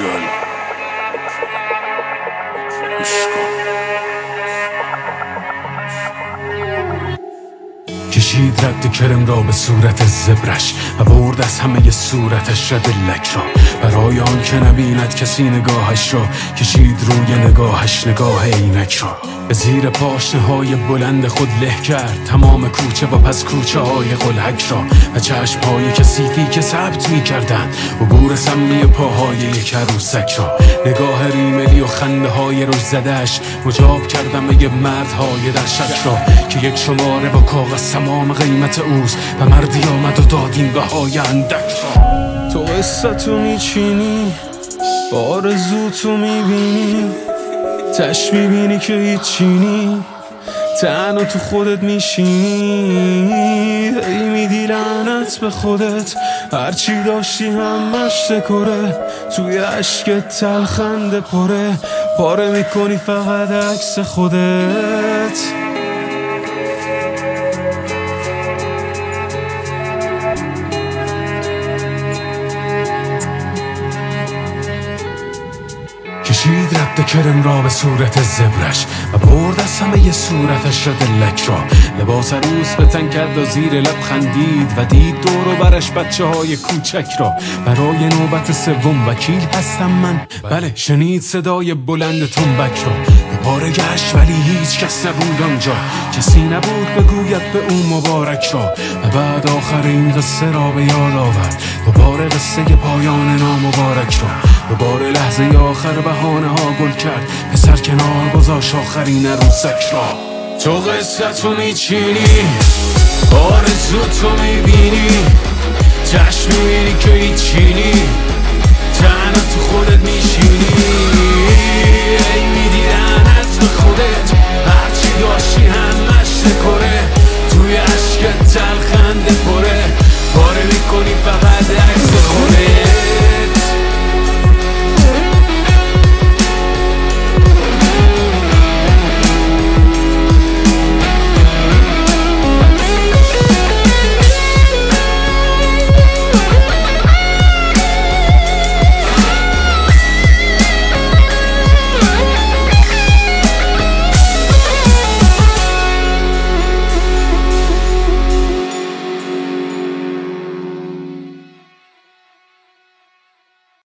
اوفیشیال گوش کن. کشید رد کرم را به صورت زبرش و برد از همه صورتش رد لک را، برای آن که نبیند کسی نگاهش را. کشید روی نگاهش نگاه عینک را، به زیر پاشنه های بلند خود له کرد تمام کوچه و پس کوچه های قلهک را، و چشم های کثیفی که ثبت می کردند عبور سمی پاهای یک عروسک را. نگاه ریملی و خنده های روش زدش مجاب کردم یه مردهای در شک را، که یک شماره با کاغذ تمام قیمت اوست و مردی آمد و داد این بهای اندک را. تو قصتو میچینی، آرزوتو میبینی، تش میبینی که هیچینی، تنها تو خودت میشینی، هی میدی لعنت به خودت، هرچی داشتی همش دکره، توی عشقت تلخنده پاره میکنی فقط عکس خودت. کشید رد کرم را به صورت زبرش و برد از همه صورتش رد لک را. لباس عروس به تن کرد و زیر لب خندید و دید دور و برش بچه های کوچک را. برای نوبت سوم وکیل هستم من، بله شنید صدای بلند تنبک را. دوباره گشت ولی هیچ کس نبود آنجا، کسی نبود بگوید به او مبارک را. و بعد آخر این قصه را به یاد آورد، دوباره قصه پایان نامبارک را. دوباره لحظه آخر بهانه ها گل کرد، پسر کنار گذاشت آخرین عروسک را. تو قصتو میچینی، آرزوتو میبینی، چشم میبینی که هیچینی،